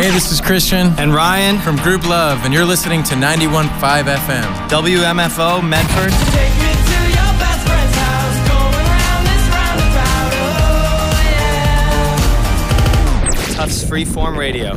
Hey, this is Christian and Ryan from Group Love, and you're listening to 91.5 FM. WMFO Medford. Take me to your best friend's house, going round this roundabout, oh yeah. Tufts Freeform Radio.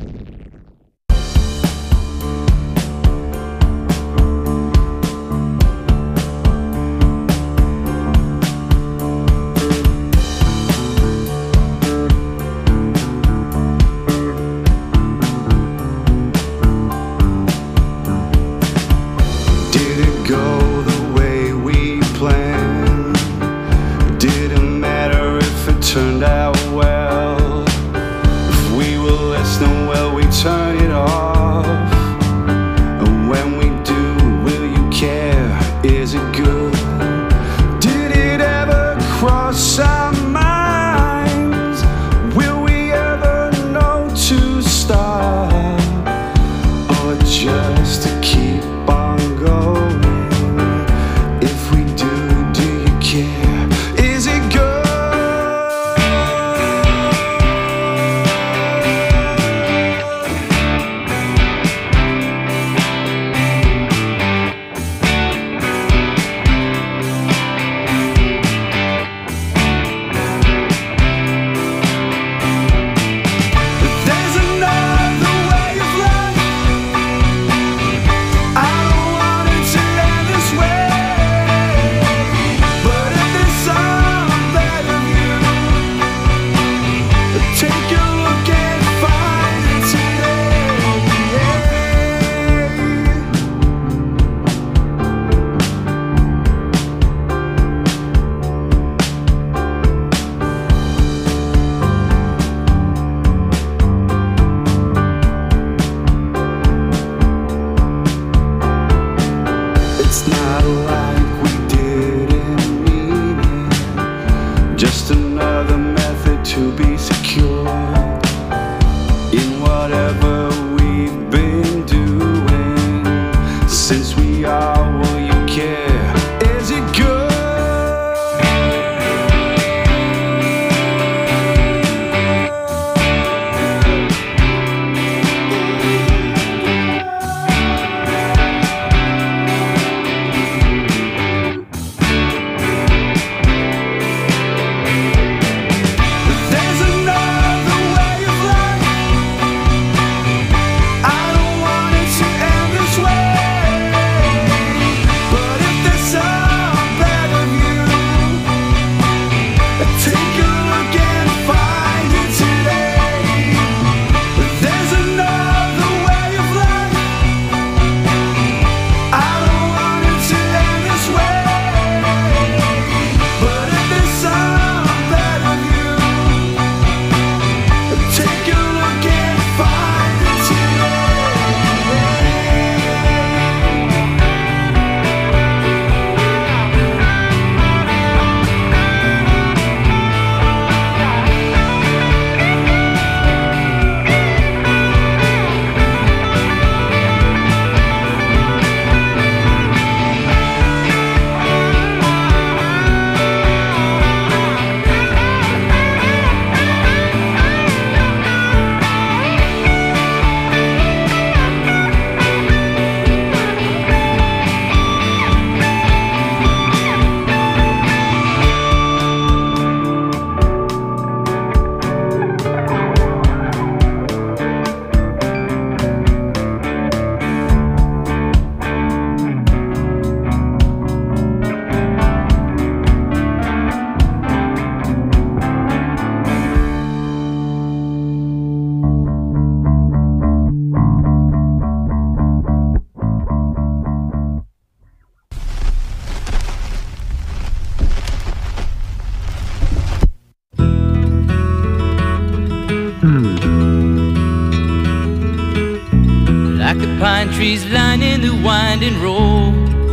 Like the pine trees lining the winding road,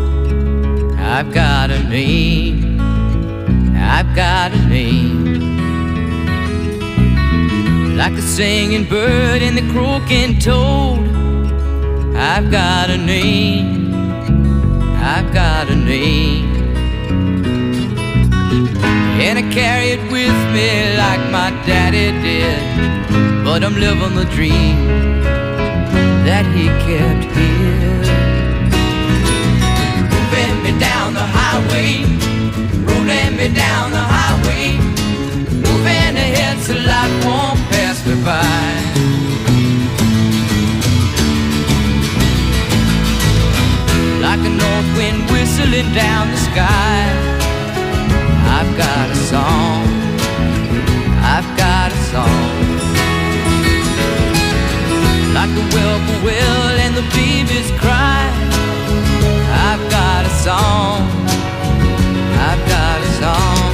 I've got a name, I've got a name. Like the singing bird and the croaking toad, I've got a name, I've got a name. and I carry it with me like my daddy did. But I'm living the dream that he kept here. Moving me down the highway, rolling me down the highway, moving ahead so life won't pass me by. Like a north wind whistling down the sky, I've got a song, I've got a song. Like the whippoorwill and the babies cry, I've got a song, I've got a song.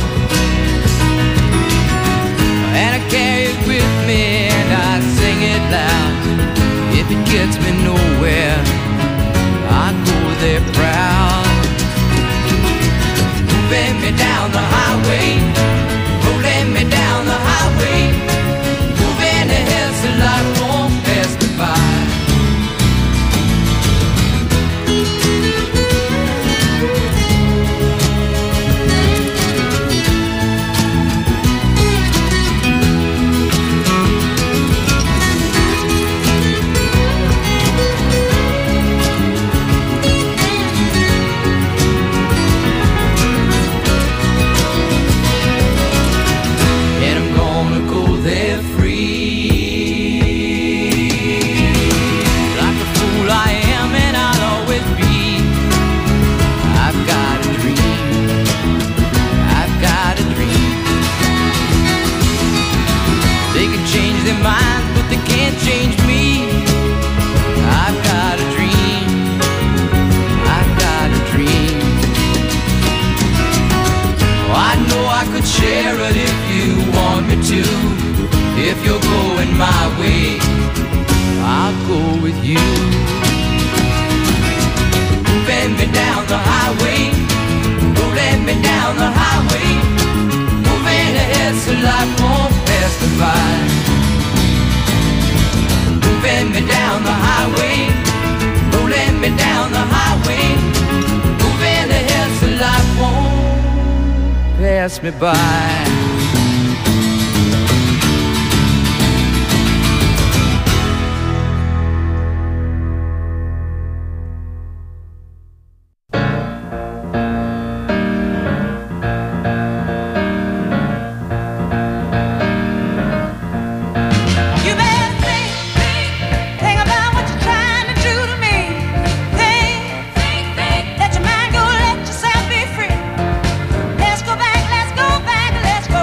And I carry it with me and I sing it loud. If it gets me nowhere, I go there proud. Moving me down the highway, rolling me down the highway, moving ahead so life won't pass me by. Minds, but they can't change me. I've got a dream, I've got a dream. Oh, I know I could share it if you want me to. If you're going my way, I'll go with you. Moving me down the highway, rolling me down the highway, moving ahead so life won't pass me by. Moving me down the highway, rolling me down the highway, moving ahead so life won't pass me by. Let's go back, let's go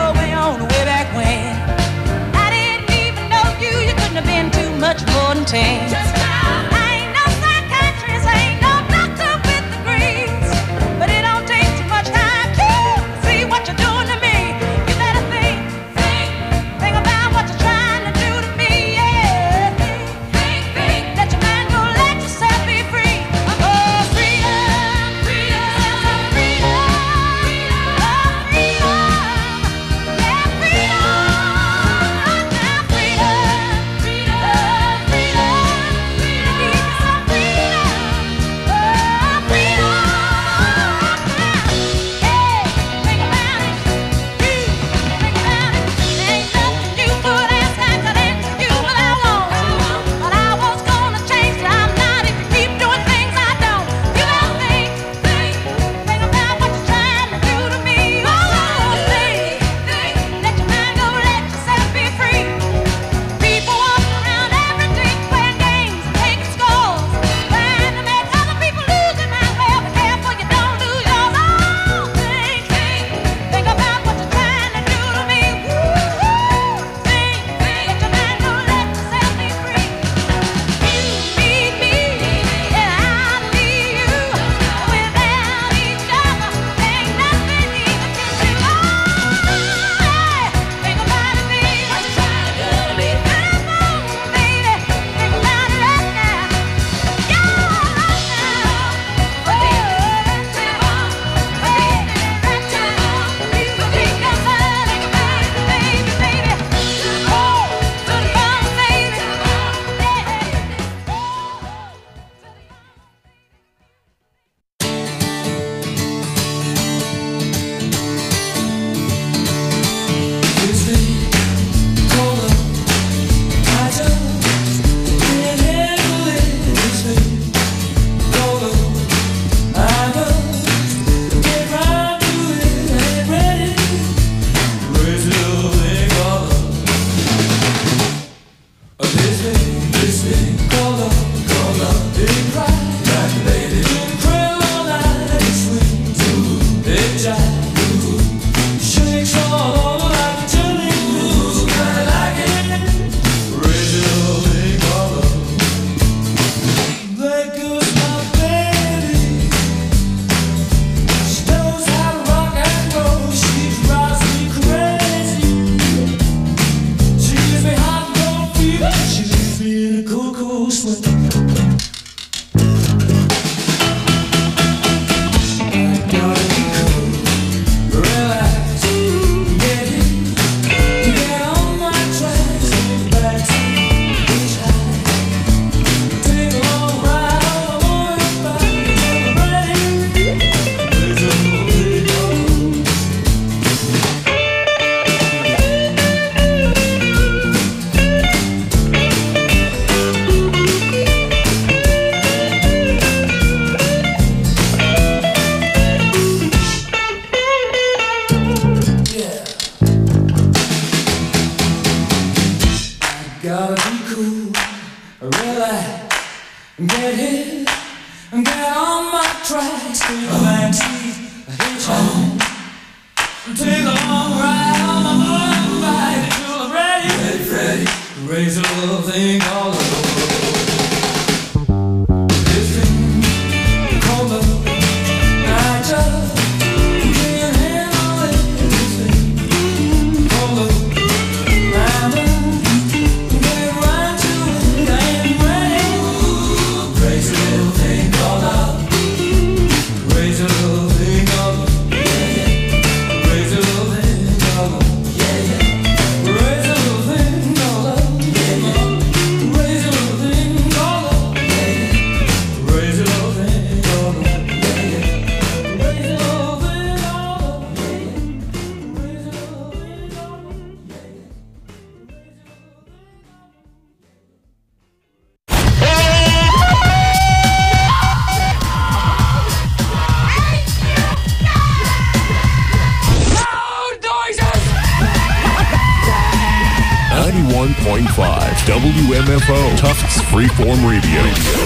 WMFO, Tufts Freeform Radio.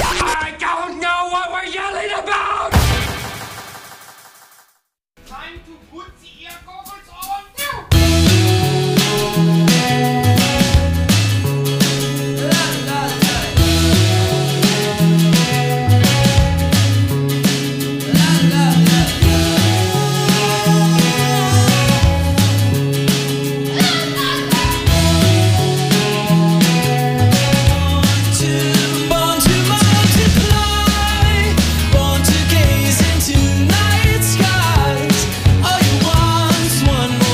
I don't know what we're yelling about! Time to put the ear goggles on now! Born to multiply, born to gaze into night skies. All you want, one more.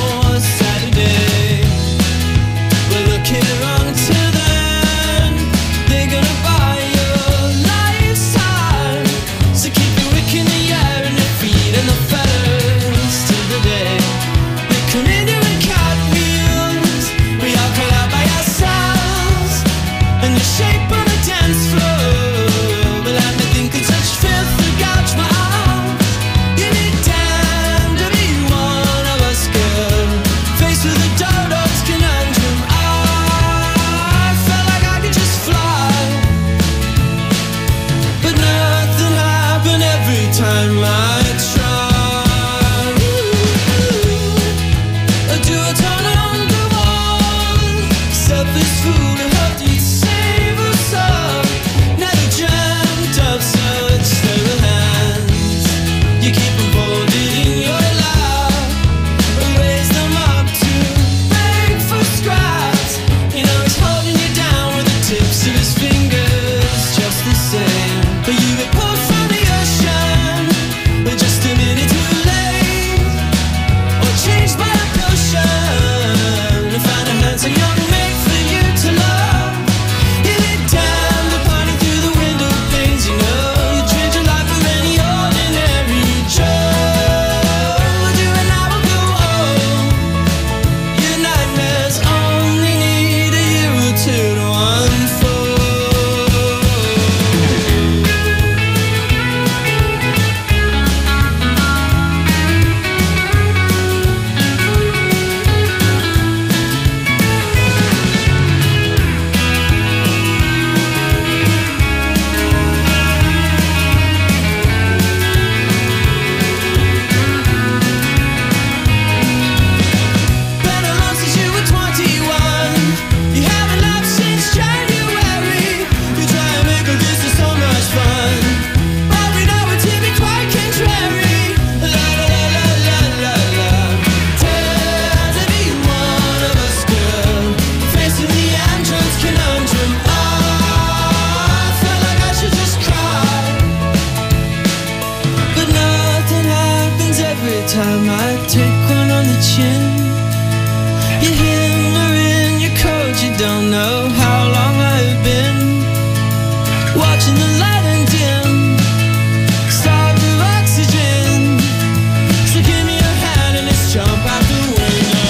time I take one on the chin. You're hindering your cold, you don't know how long I've been watching the light and dim, starved of oxygen. So give me your hand and let's jump out the window.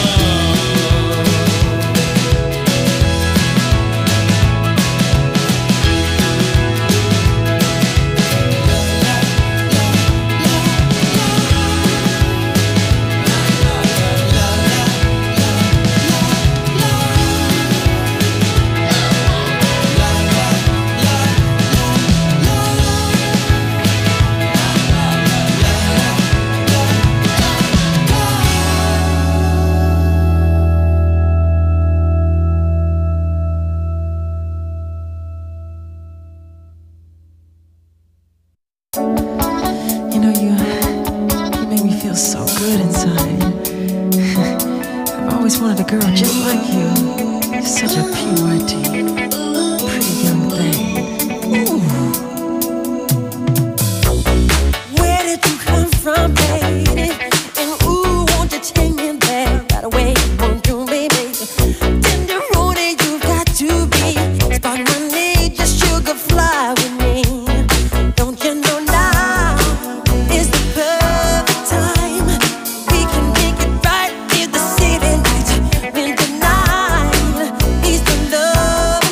You know, you make me feel so good inside. I've always wanted a girl just like you. You're such a purity, pretty young thing. Ooh. Where did you come from, baby? And ooh, won't you take me there right away? Won't you, baby? Tenderoni, you've got to be. Spark my need, just sugar fly with me. Don't you know now is the perfect time? We can make it right near the city lights. Winter night is the love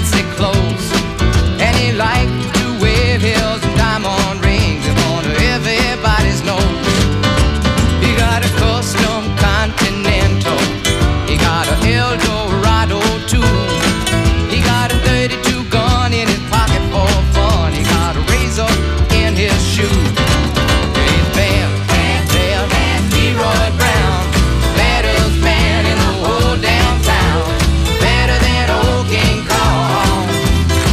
fancy clothes, and he liked to wear his diamond rings on everybody's nose. He got a custom Continental, he got a Eldorado too. He got a 32 gun in his pocket for fun. He got a razor in his shoe. He's bad, bad, bad, bad, Leroy Brown, baddest man in the whole damn town, better than old King Kong.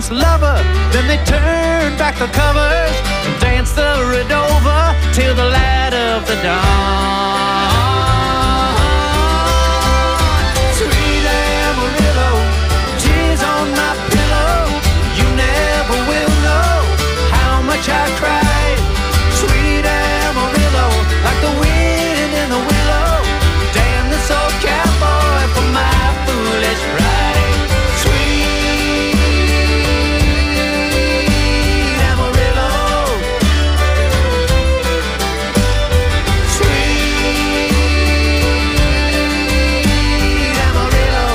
once lover. Then they turned back the covers and danced the Redova till the light of the dawn. Sweet Amarillo, tears on my pillow. You never will know how much I cried. Sweet Amarillo, like the wind in the willow. Damn this old cowboy for my foolish pride. Sweet Amarillo, sweet Amarillo.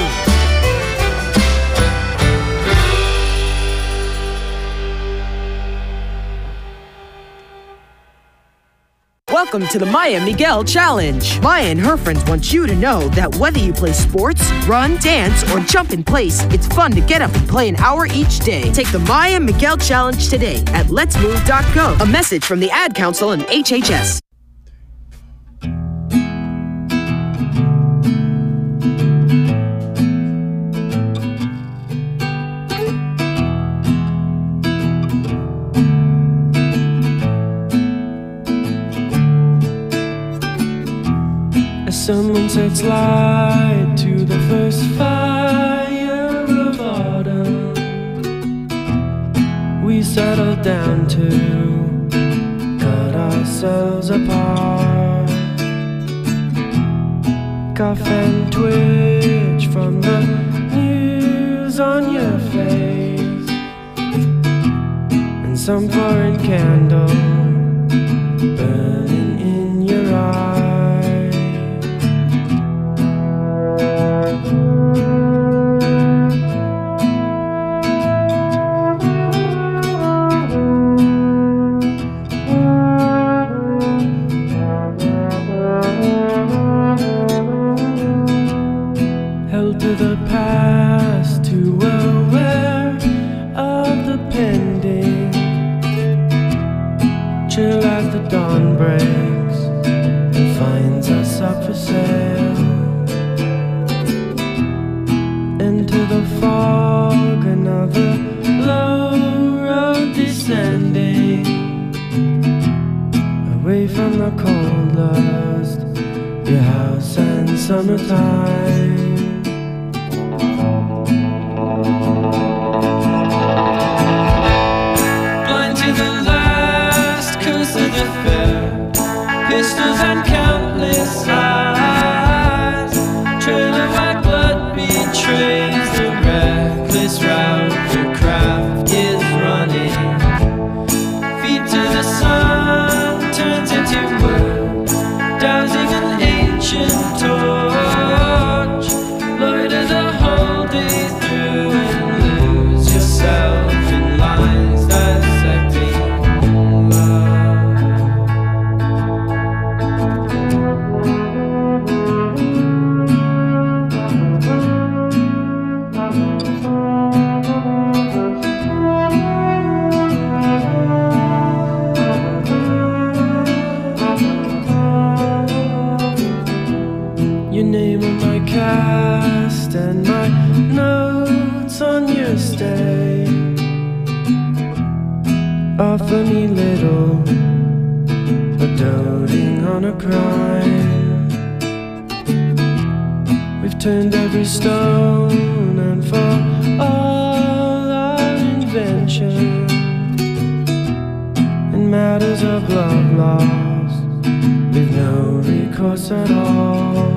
Welcome to the Maya Miguel Challenge. Maya and her friends want you to know that whether you play sports, run, dance, or jump in place, it's fun to get up and play an hour each day. Take the Maya Miguel Challenge today at letsmove.co. A message from the Ad Council and HHS. Someone sets light to the first fire of autumn. We settle down to cut ourselves apart. Cough and twitch from the news on your face, and some foreign candle burning in your eyes. Held to the past, too aware of the pending. Chill as the dawn breaks and finds us up for sale. Into the fog, another low road descending, away from the cold lust, your house and summertime. Blind to the last curse of the fair, pistols and countless eyes. Trail of white blood betrays the reckless route your craft is running. Feet to the sun turns into wood, dousing an ancient torch. Loiter the whole day through and lose yourself in lines dissecting love. Your name on my cast and my notes on your stay. Offer me little, but doting on a crime. We've turned every stone, and for all our invention in matters of love lost, we've no recourse at all.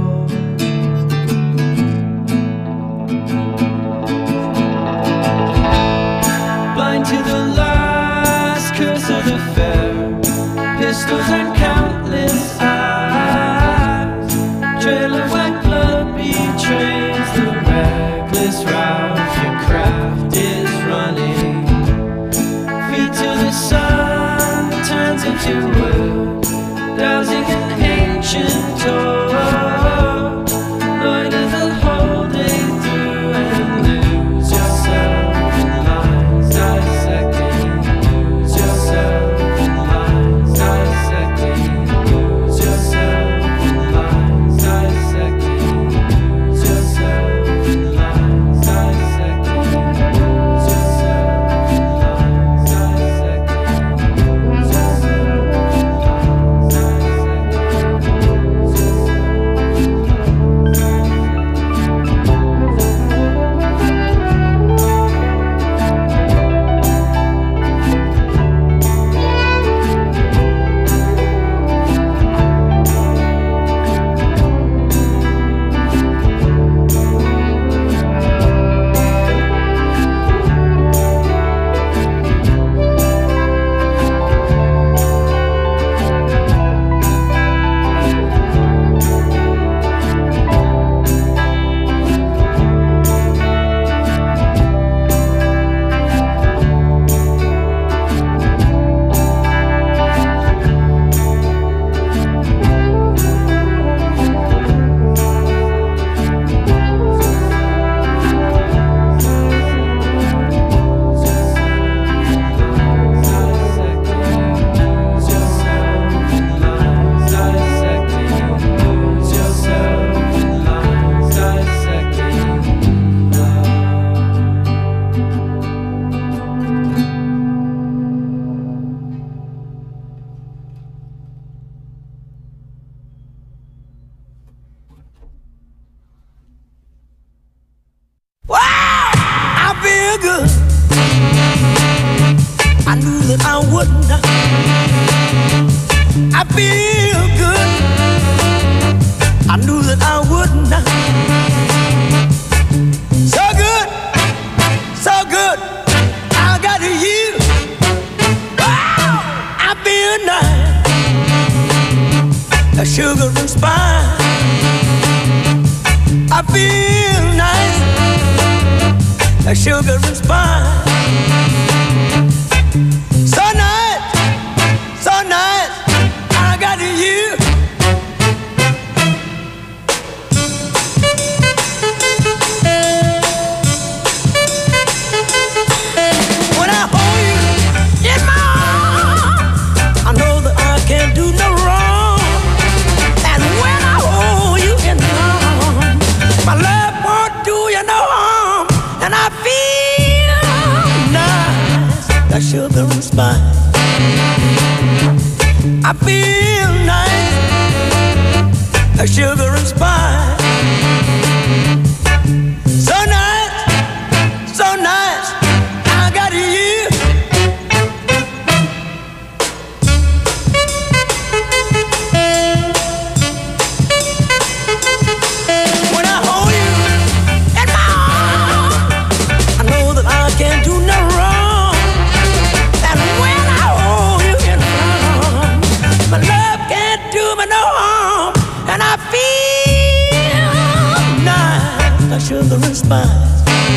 Blind to the last curse of the fair, pistols and countless eyes. Trail of white blood betrays the reckless route your craft is running. Feet to the sun turns into wood, dousing an ancient torch. Loiter the whole day through and lose yourself in lines dissecting. Lose yourself in lines dissecting. feel good. I knew that I wouldn't. I feel good. I knew that I wouldn't. So good, so good. I got you. Wow, I feel nice. A sugar and spice. I feel nice. A sugar and spice. So nice, so nice. I got you. When I hold you in my arms, I know that I can't do no wrong. And when I hold you in my arms, my love won't do you no harm. And I feel nice, like sugar and spice. I feel nice, like sugar and spice. So nice, so nice. I got you. When I hold you in my arms, I know that I can't do no wrong. And when I hold you in my arms, my love can't do me no harm. And I feel nice, like sugar and spice.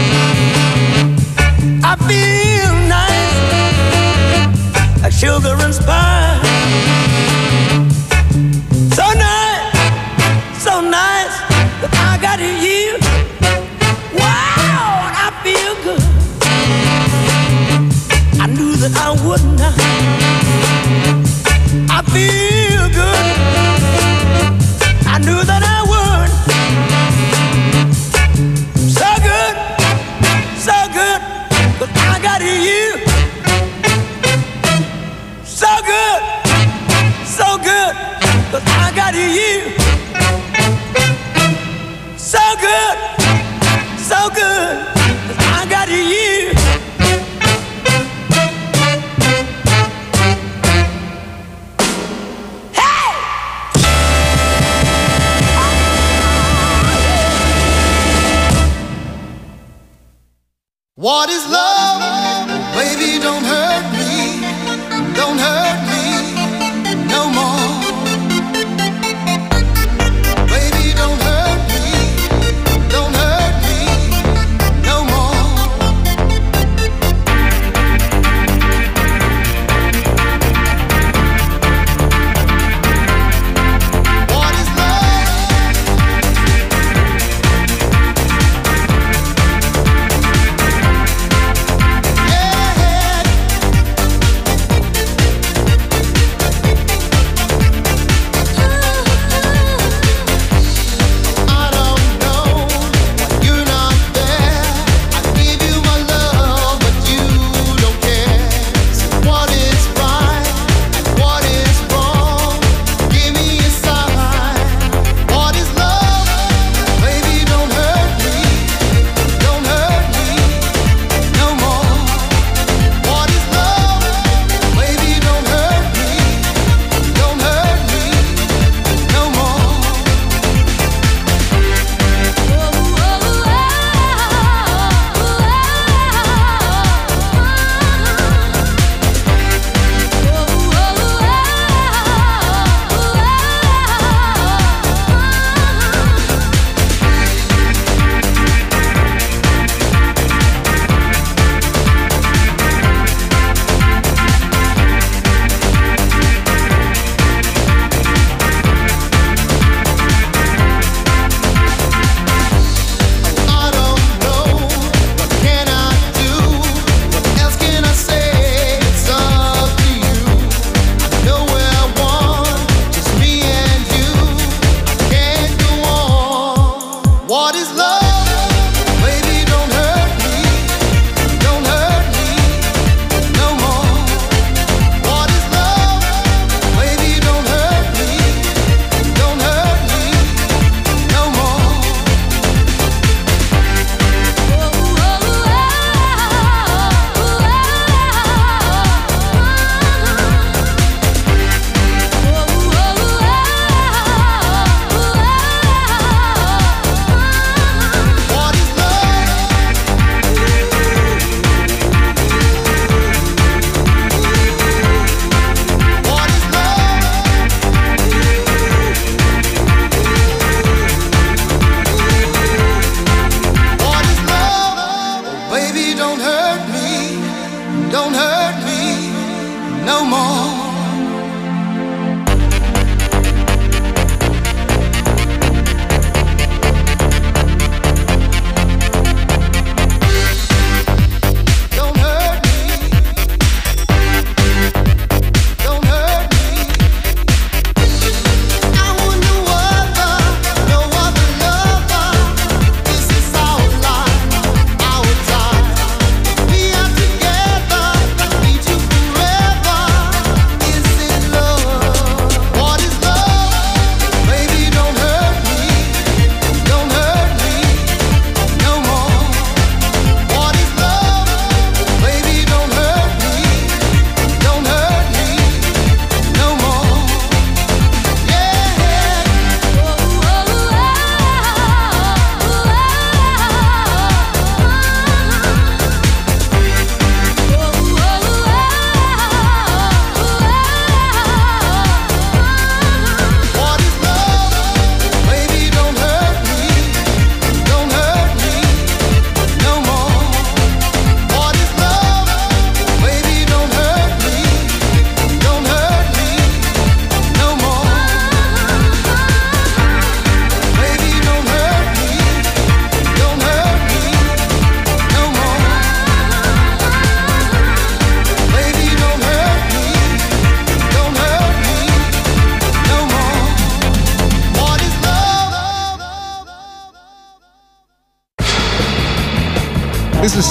I feel nice, like sugar and spice. So nice, so nice that I got you. Wow, I feel good. I knew that I wouldn't. I feel good. I knew that I would. So good, so good, but I got you. So good, so good, but I got you. So good, so good, but I got you. What is love? Baby, don't hurt me. Don't hurt me no more. Baby, don't hurt me. Don't hurt me no more. What is love? Yeah.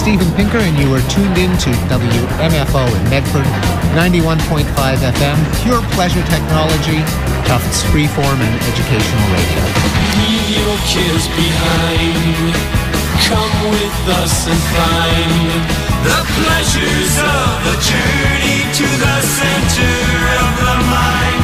Steven Pinker, and you are tuned in to WMFO in Medford, 91.5 FM, pure pleasure technology, Tufts freeform and educational radio. Leave your cares behind. Come with us and find the pleasures of a journey to the center of the mind.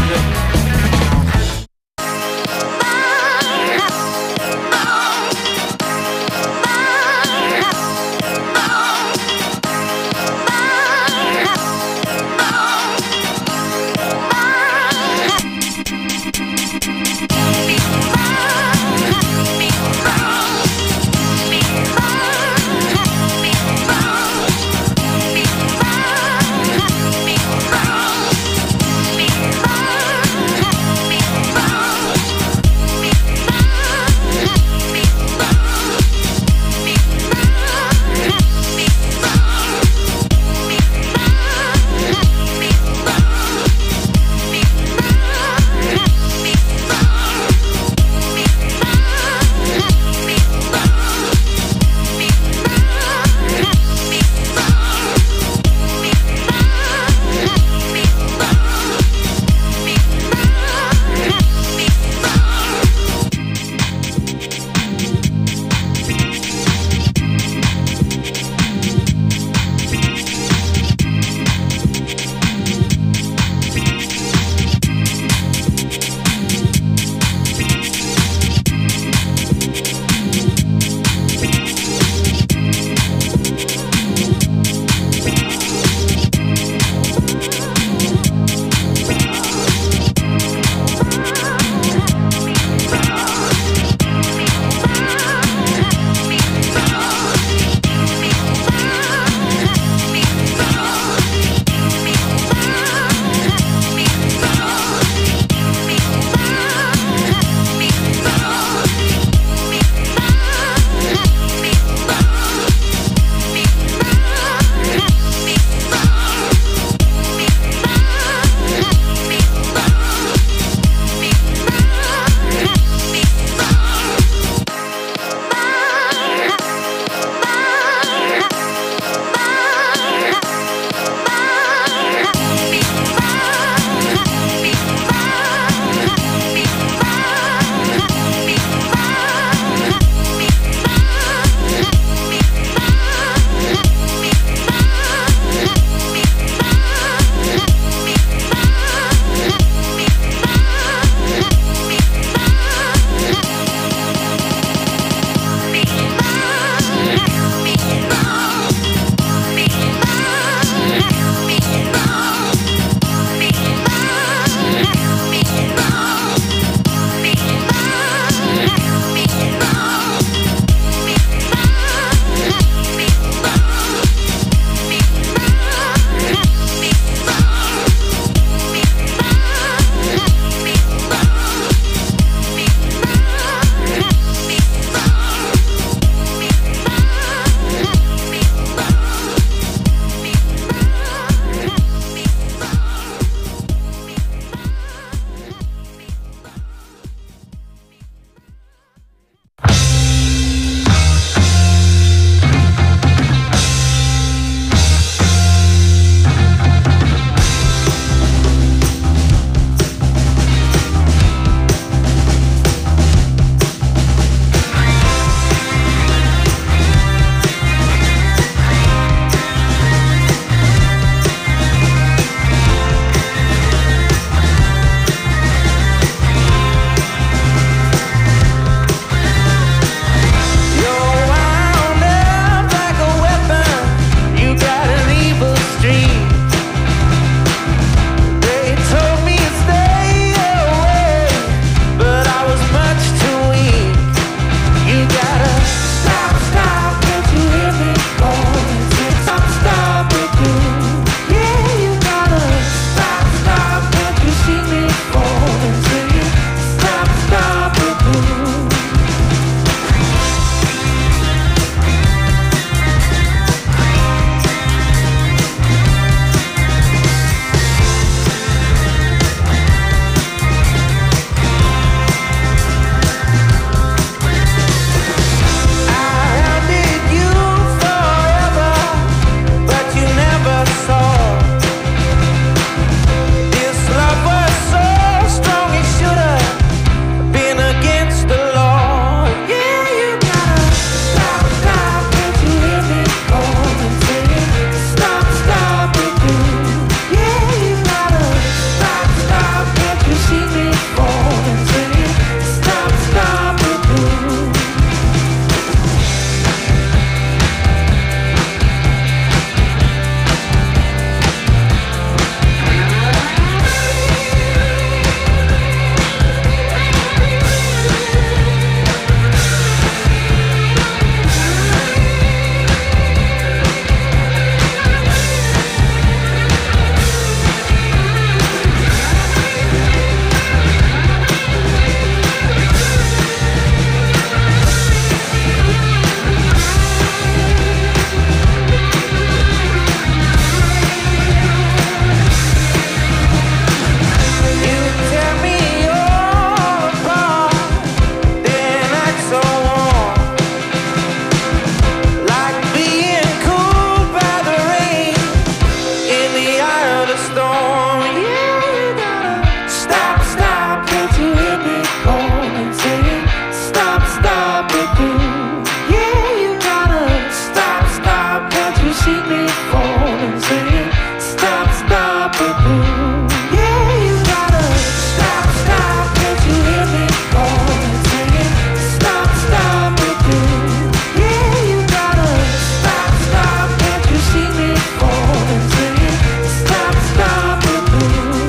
you see me falling, saying, stop, stop it, ooh. Yeah, you gotta stop, stop, can't you hear me falling, saying, stop, stop it, ooh. Yeah, you gotta stop, stop, can't you see me falling, saying, stop, stop it, ooh.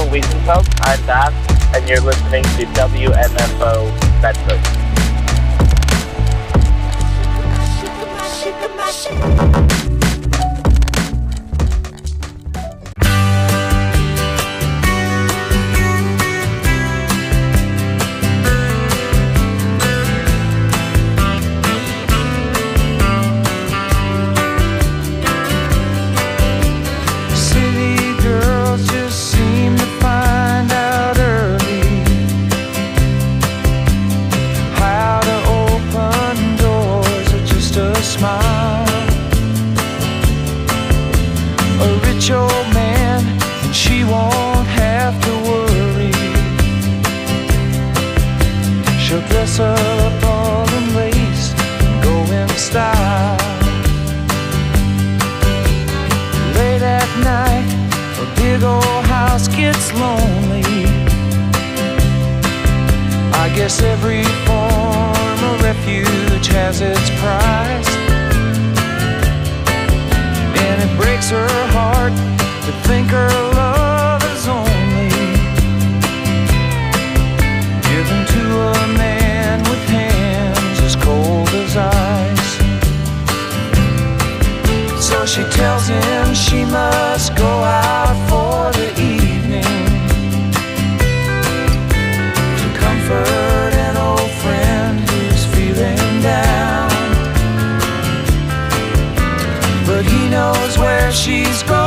Wiesenfeld. I'm Bass, and you're listening to WMFO Bedford. Up all in lace and go in style. Late at night, a big old house gets lonely. I guess every form of refuge has its price, and it breaks her heart to think her love is only given to a man with hands as cold as ice. So she tells him she must go out for the evening to comfort an old friend who's feeling down. But he knows where she's going.